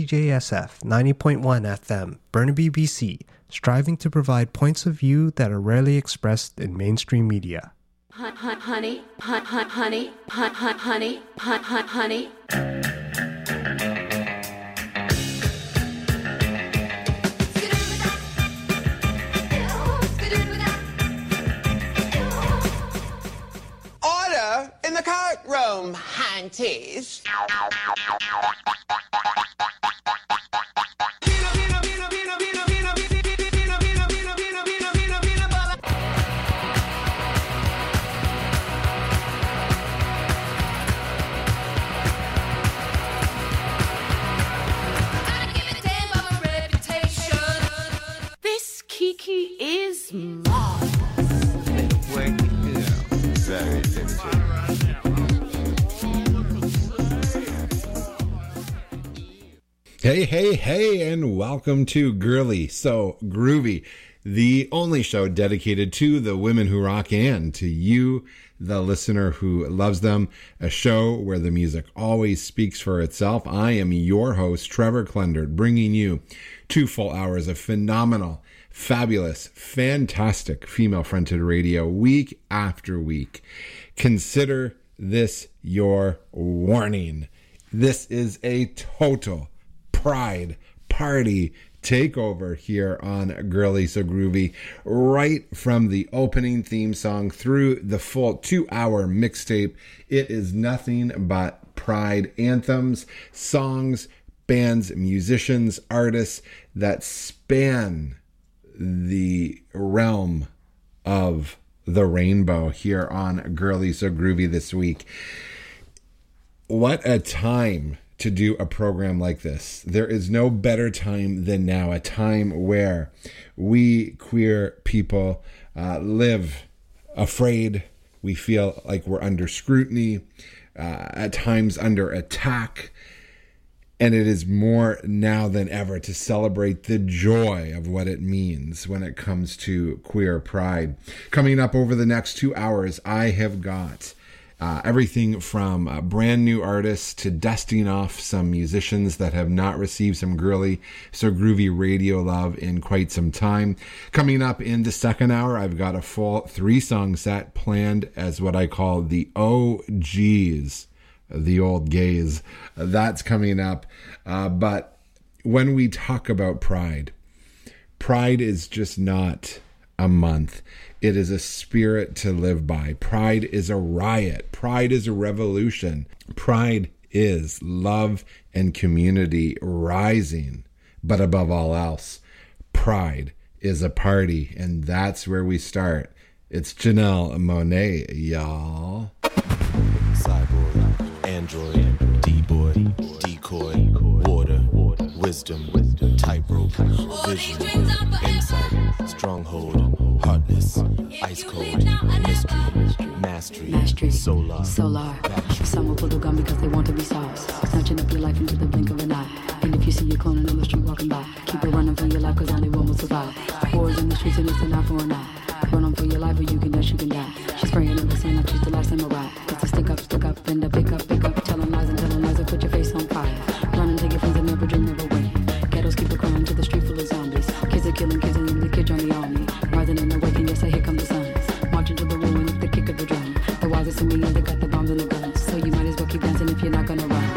CJSF 90.1 FM, Burnaby, BC, striving to provide points of view that are rarely expressed in mainstream media. Honey. Order in the courtroom, Hanties. This Kiki is marvelous. Very diligent. Hey, and welcome to Girly So Groovy, the only show dedicated to the women who rock and to you, the listener who loves them, a show where the music always speaks for itself. I am your host, Trevor Klendert, bringing you 2 full hours of phenomenal, fabulous, fantastic female-fronted radio week after week. Consider this your warning. This is a total Pride party takeover here on Girly So Groovy, right from the opening theme song through the full 2-hour mixtape. It is nothing but Pride anthems, songs, bands, musicians, artists that span the realm of the rainbow here on Girly So Groovy this week. What a time to do a program like this. There is no better time than now, a time where we queer people live afraid. We feel like we're under scrutiny, at times under attack. And it is more now than ever to celebrate the joy of what it means when it comes to queer pride. Coming up over the next 2 hours, I have got everything from brand new artists to dusting off some musicians that have not received some Girly So Groovy radio love in quite some time. Coming up in the second hour, I've got a full 3-song set planned as what I call the OGs. The old gays. That's coming up. But when we talk about Pride, Pride is just not a month. It is a spirit to live by. Pride is a riot. Pride is a revolution. Pride is love and community rising. But above all else, Pride is a party. And that's where we start. It's Janelle Monáe, y'all. Cyborg, android, D-boy, decoy, water, wisdom, tightrope, vision, insight, stronghold, hardness, ice cold, mystery, mastery, solar. Some will pull the gun because they want to be sauce, snatching up your life into the blink of an eye. And if you see your cloning on the street walking by, keep it running for your life cause only one will survive. Wars in the streets and it's an eye for an eye. Run on for your life or you can dash, you can die. She's spraying in the sand like she's the last samurai. It's a stick up, and a pick up. Telling lies and put your face on fire. Run and take your friends and never dream, never win. Ghettos keep it crying to the street full of zombies. Kids are killing kids and then the kids join the army. Rising and awakening, yes, here come the suns. Marching to the ruin with the kick of the drum. The wisest in me and they got the bombs and the guns. So you might as well keep dancing if you're not gonna run.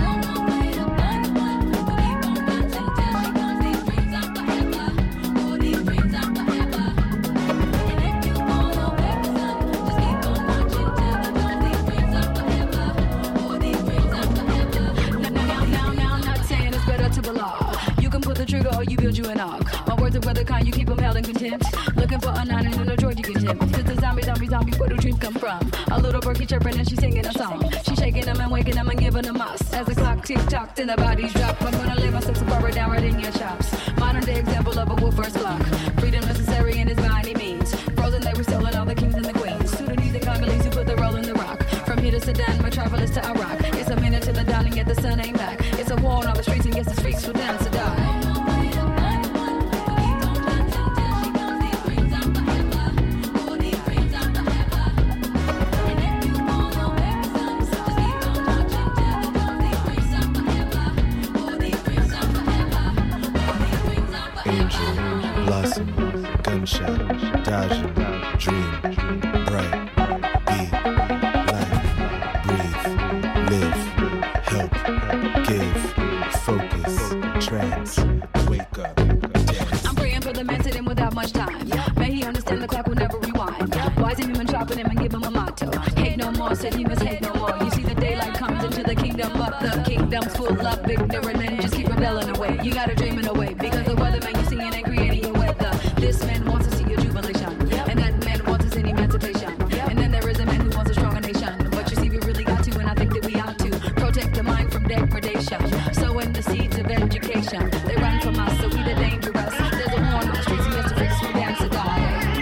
You keep them held in contempt. Looking for a 9 and a George you can tempt. Cause the zombie, where do dreams come from? A little birdie chirping and she's singing a song. She's shaking them and waking them and giving them us. As the clock tick-tock, then the bodies drop. I'm gonna lay myself so far down right in your chops. Modern day example of a wolfer's clock. Freedom necessary and it's by any means. Frozen they were stealing all the kings and the queens. Sudanese and Congolese who put the roll in the rock. From here to Sudan, metropolis to Iraq. It's a minute to the dawn and yet the sun ain't back. It's a war on all the streets and yes the streets will dance to die. Listen, gunshot, dodging, dream, bright, be, life, breathe, live, help, give, focus, trance, wake up, dance. I'm praying for the man sitting without much time. May he understand the clock will never rewind. Wise and human chopping him and give him a motto. Hate no more, said he must hate no more. You see the daylight comes into the kingdom, but the kingdom's full of ignorant men. Just keep rebelling away. You gotta dream in a way, because the weatherman you're seeing ain't creating your weather. This man wants to see your jubilation, and that man wants to see emancipation. And then there is a man who wants a stronger nation. But you see, we really got to, and I think that we ought to protect the mind from degradation. Sowing the seeds of education. They run from us, so we the dangerous. There's a war on the streets, we have to fix who dance to die.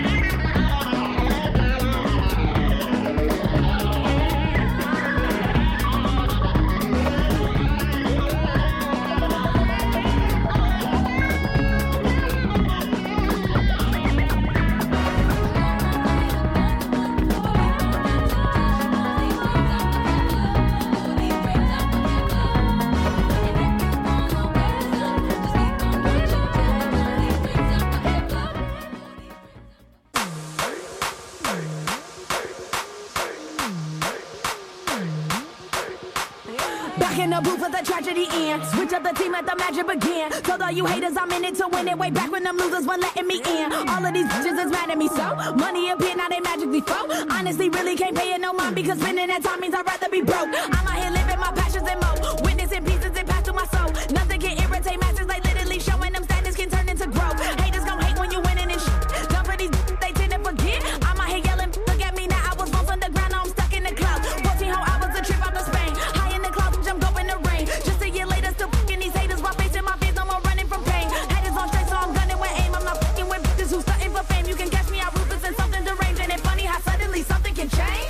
Back in the booth for the tragedy ends. Switch up the team, let the magic begin. Told all you haters I'm in it to win it. Way back when them losers weren't letting me in. All of these bitches is mad at me, so money appear, now they magically flow. Honestly, really can't pay it no mind, because spending that time means I'd rather be broke. I'm out here living my passions and more. Witnessing pieces and pass through my soul. Nothing can irritate masses, like literally showing them standards can turn into growth. Haters gon' hate when you winning and shit. Dumb for these they tend to forget. I'm out here yelling, look at me now. I was once underground, now I'm stuck in the clouds. 14 whole hours a trip out to Spain. High in the clouds, I'm go in the rain. Just a year later, still fucking these haters while facing my fears. No more running from pain. Haters on straight, so I'm gunning with aim. I'm not fucking with bitches who stunting for fame. You can catch me out ruthless and something deranged. And it's funny how suddenly something can change.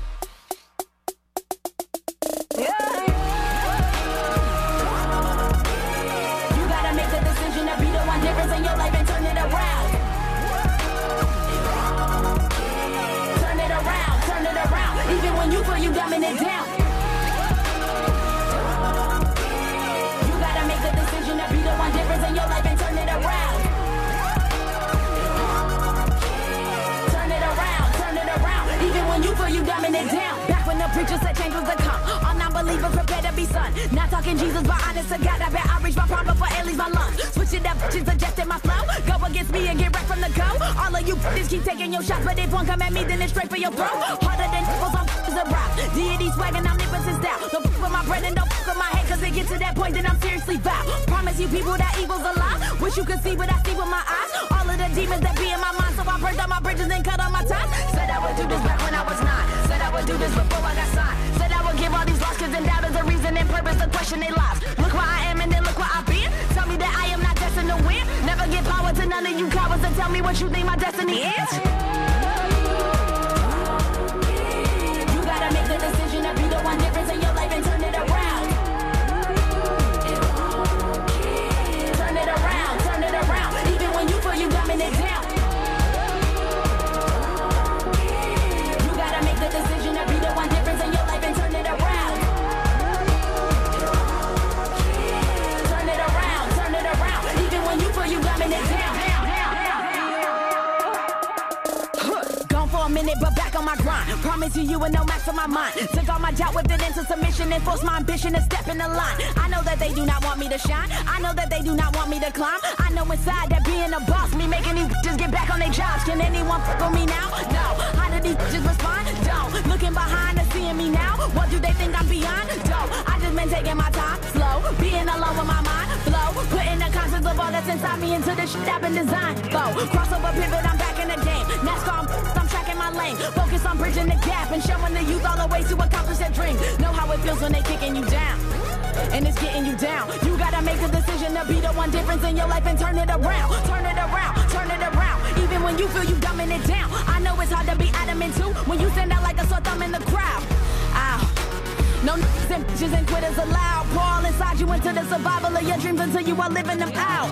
You gotta make the decision to be the one difference in your life and turn it around. Turn it around, turn it around. Even when you feel you dumbing it down. You gotta make the decision to be the one difference in your life and turn it around. Turn it around, turn it around. Even when you feel you dumbing it down. Back when the preacher said change was to come. All non-believers prepare to be son. Not talking Jesus, but honest to God, I bet I reach my prime before at least my lungs. Switch it up, bitches adjusting my flow. Go against me and get right from the go. All of you bitches keep taking your shots, but if one come at me, then it's straight for your throat. Harder than nipples on is a rock. Deity swagging, I'm nipping since down. Don't fuck with my bread and don't fuck with my head, cause it get to that point, then I'm seriously foul. Promise you people that evil's a lie. Wish you could see what I see with my eyes. All of the demons that be in my mind, so I burned all my bridges and cut all my ties. Said I would do this back when I was 9. Said I would do this before I got signed. Said I would give all these lost kids and doubters a reason and purpose to question their lives. Look where I am and then look where I've been. Tell me that I am not destined to win. Never give power to none of you cowards and tell me what you think my destiny is. You gotta make the decision to be the one difference in your life and turn it around. Turn it around, turn it around. Even when you feel you dumbing it down. You gotta make the decision to be the one difference in your life and turn it around. Turn it around, turn it around. Even when you feel you dumbing it down. Gone for a minute, but back on my grind. Promise you and no match for my mind. Took all my doubt, whipped it into submission and forced my ambition to step in the line. I know that they do not want me to shine. I know that they do not want me to climb. I know inside that being a boss, me making these bitches get back on their jobs. Can anyone fuck with me now? No. How do these bitches respond? Don't. Looking behind and seeing me now. What do they think I'm beyond? Don't. I just been taking my time, slow, being alone with my mind, flow, putting the concepts of all that's inside me into the shit I've been designed. Flow, crossover pivot, I'm back in the game. NASCAR, I'm tracking my lane. Focus on bridging the gap and showing the youth all the ways to accomplish their dream. Know how it feels when they kicking you down, and it's getting you down. You gotta make a decision to be the one difference in your life and turn it around. Turn it around, turn it around. Even when you feel you dumbing it down. I know it's hard to be adamant too when you stand out like a sore thumb in the crowd. Ow. No niggas and bitches and quitters allowed. Pour inside you into the survival of your dreams until you are living them out.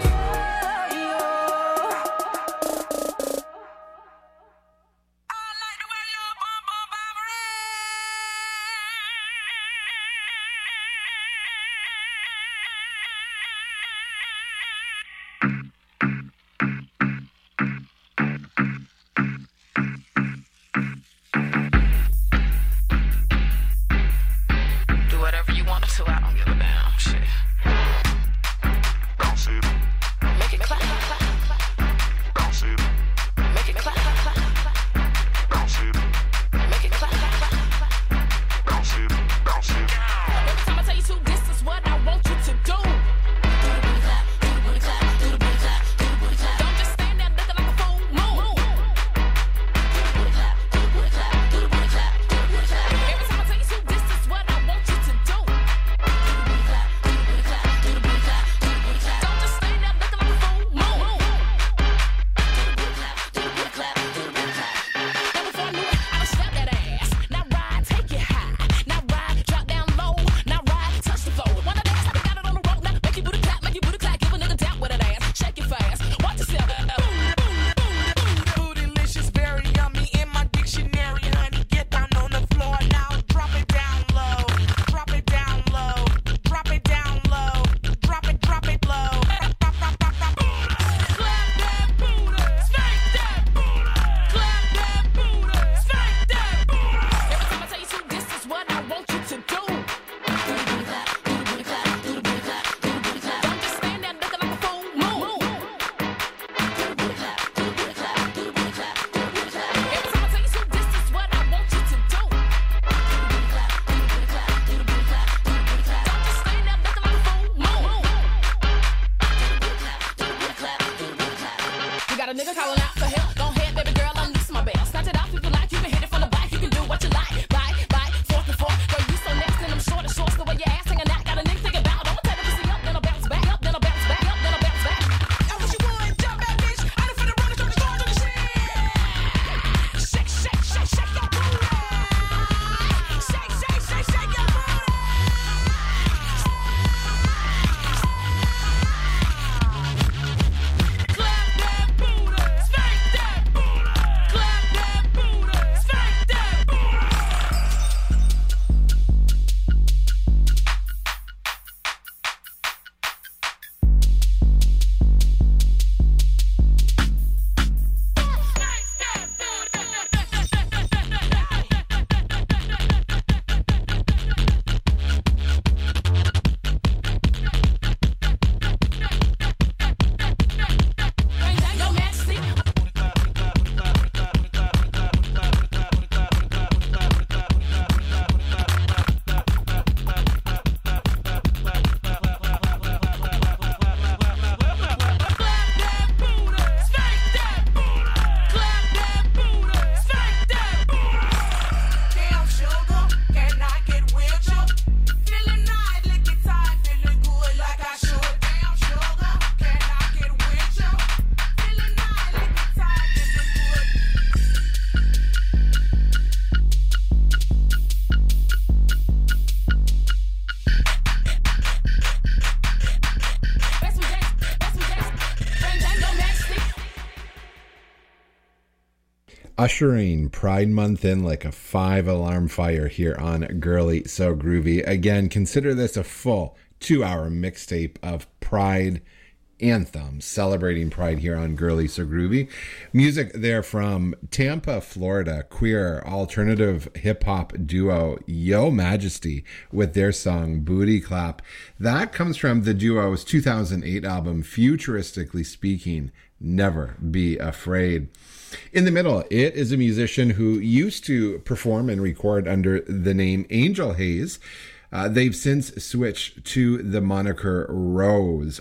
ushering Pride Month in like a 5-alarm fire here on Girly So Groovy. Again, consider this a full 2-hour mixtape of Pride anthems celebrating Pride here on Girly So Groovy. Music there from Tampa, Florida, queer alternative hip-hop duo Yo Majesty with their song Booty Clap. That comes from the duo's 2008 album, Futuristically Speaking, Never Be Afraid. In the middle, it is a musician who used to perform and record under the name Angel Haze. They've since switched to the moniker Rose,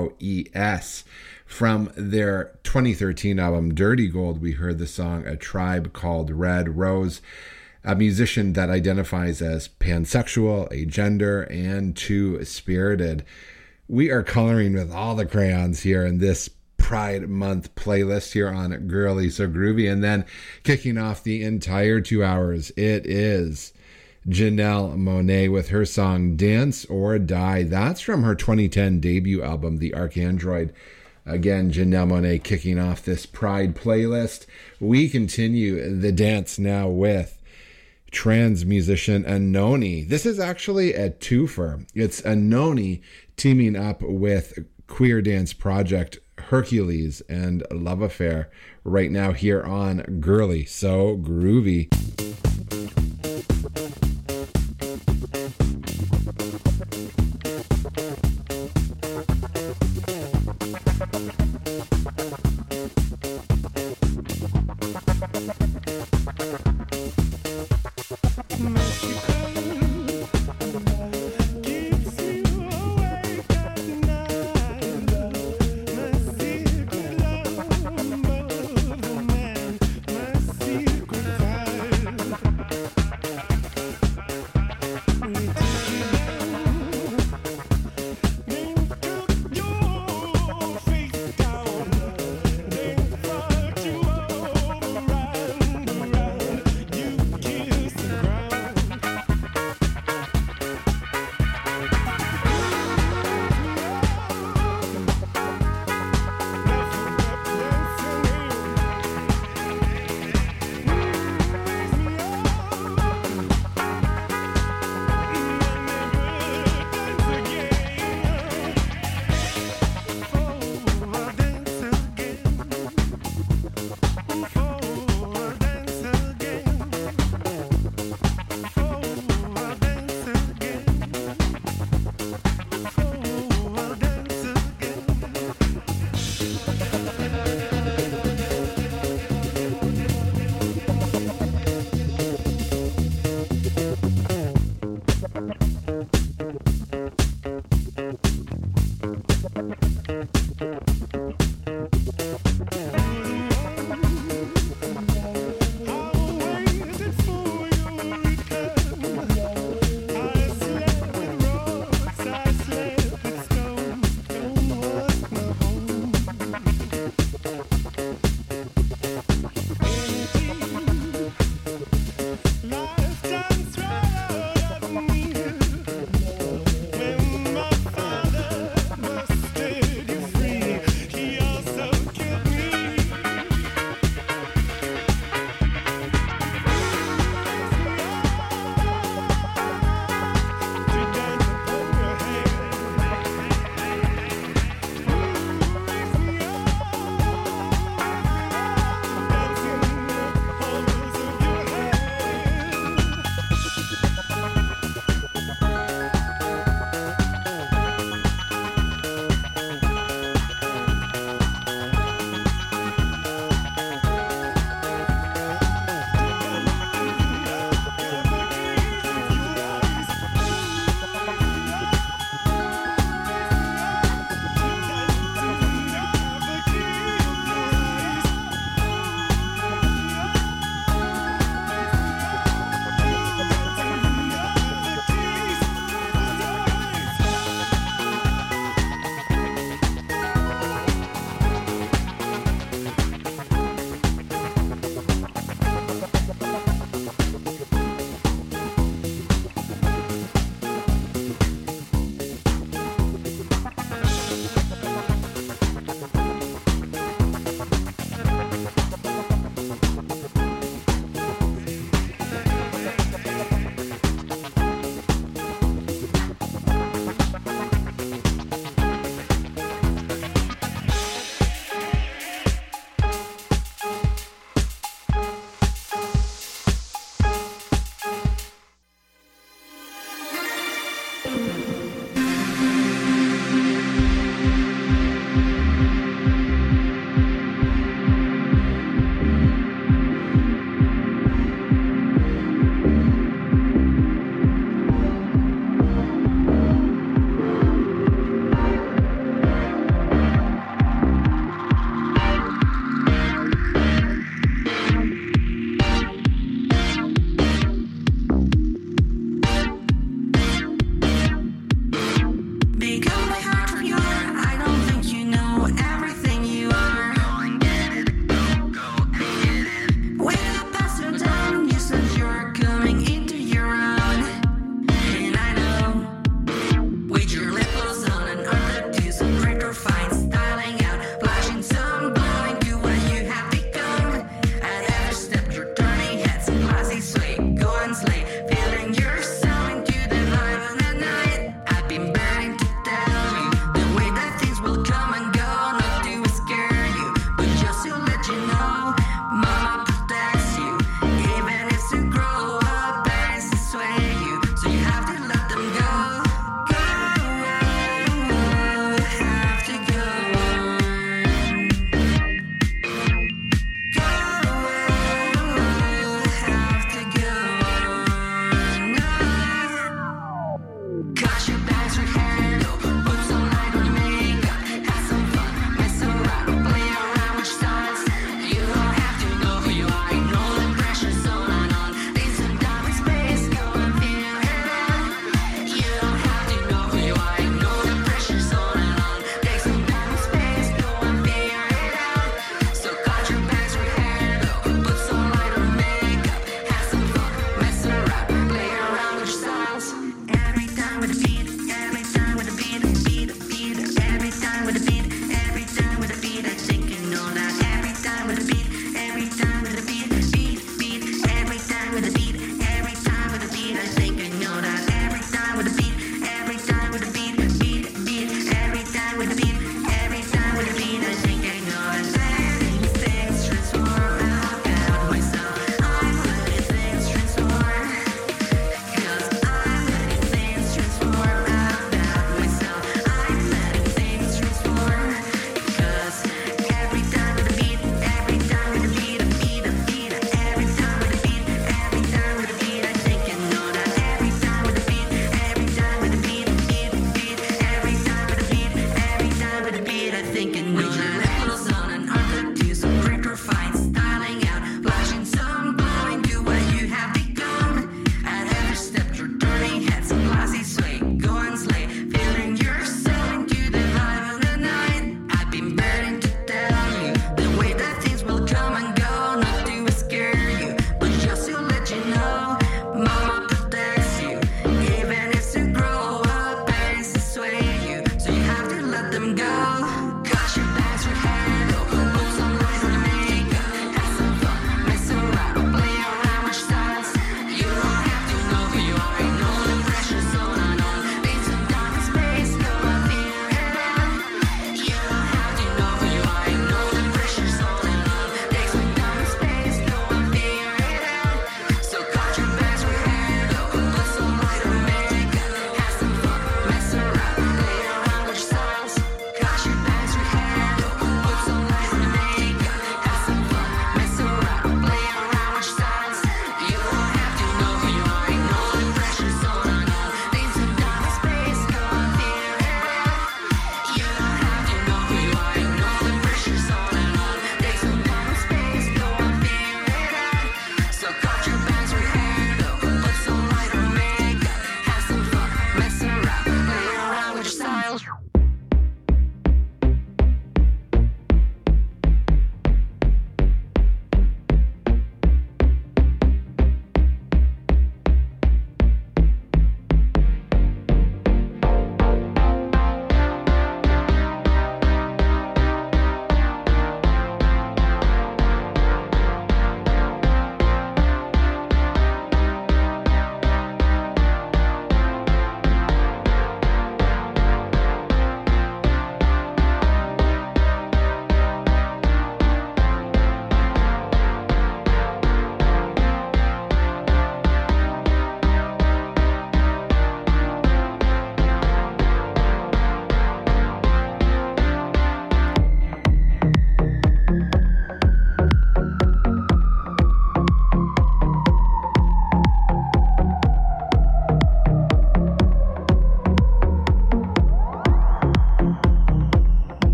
R-O-E-S. From their 2013 album Dirty Gold, we heard the song A Tribe Called Red. Rose, a musician that identifies as pansexual, agender, and two-spirited. We are coloring with all the crayons here in this Pride Month playlist here on Girly So Groovy. And then kicking off the entire 2 hours, it is Janelle Monáe with her song Dance or Die. That's from her 2010 debut album, The Archandroid. Again, Janelle Monáe kicking off this Pride playlist. We continue the dance now with trans musician Anohni. This is actually a twofer. It's Anohni teaming up with queer dance project Hercules and Love Affair right now here on Girly So Groovy. Secret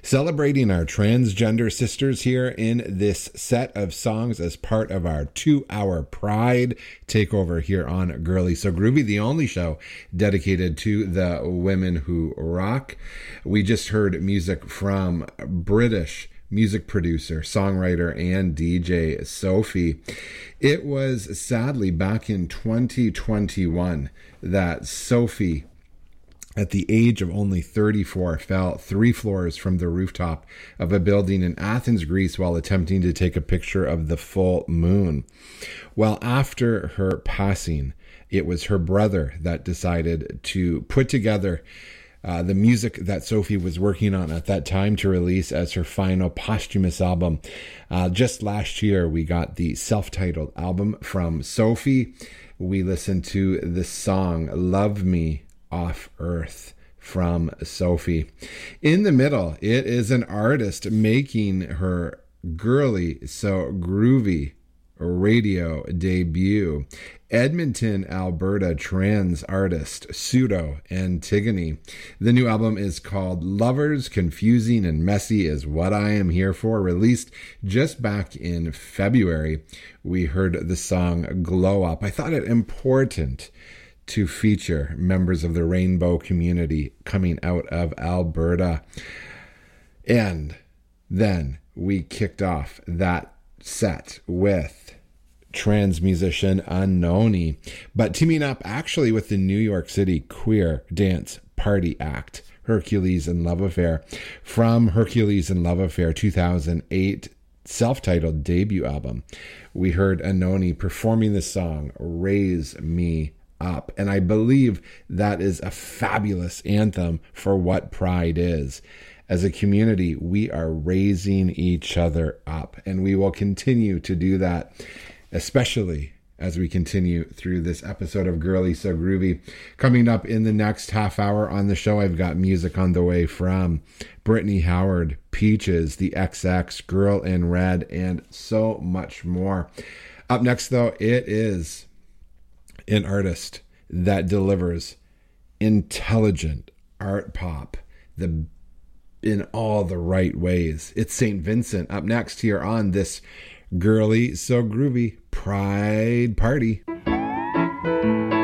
celebrating our transgender sisters here in this set of songs as part of our 2-hour Pride takeover here on Girly So Groovy, the only show dedicated to the women who rock. We just heard music from British music producer, songwriter, and DJ Sophie. It was sadly back in 2021 that Sophie, at the age of only 34, fell 3 floors from the rooftop of a building in Athens, Greece, while attempting to take a picture of the full moon. Well, after her passing, it was her brother that decided to put together the music that Sophie was working on at that time to release as her final posthumous album. Just last year, we got the self-titled album from Sophie. We listened to the song Love Me Off Earth from Sophie. In the middle, it is an artist making her Girly So Groovy radio debut. Edmonton, Alberta trans artist Pseudo Antigone. The new album is called Lovers, Confusing and Messy Is What I Am Here For, released just back in February. We heard the song Glow Up. I thought it important to feature members of the rainbow community coming out of Alberta. And then we kicked off that set with trans musician Unknowny, but teaming up actually with the New York City queer dance party act Hercules and Love Affair from Hercules and Love Affair 2008 self-titled debut album. We heard Unknowny performing the song Raise Me Up, and I believe that is a fabulous anthem for what Pride is. As a community, we are raising each other up, and we will continue to do that, especially as we continue through this episode of Girly So Groovy. Coming up in the next half hour on the show, I've got music on the way from Brittany Howard, Peaches, the XX, Girl in Red, and so much more. Up next, though, it is an artist that delivers intelligent art pop in all the right ways. It's St. Vincent up next here on this Girly So Groovy Pride Party.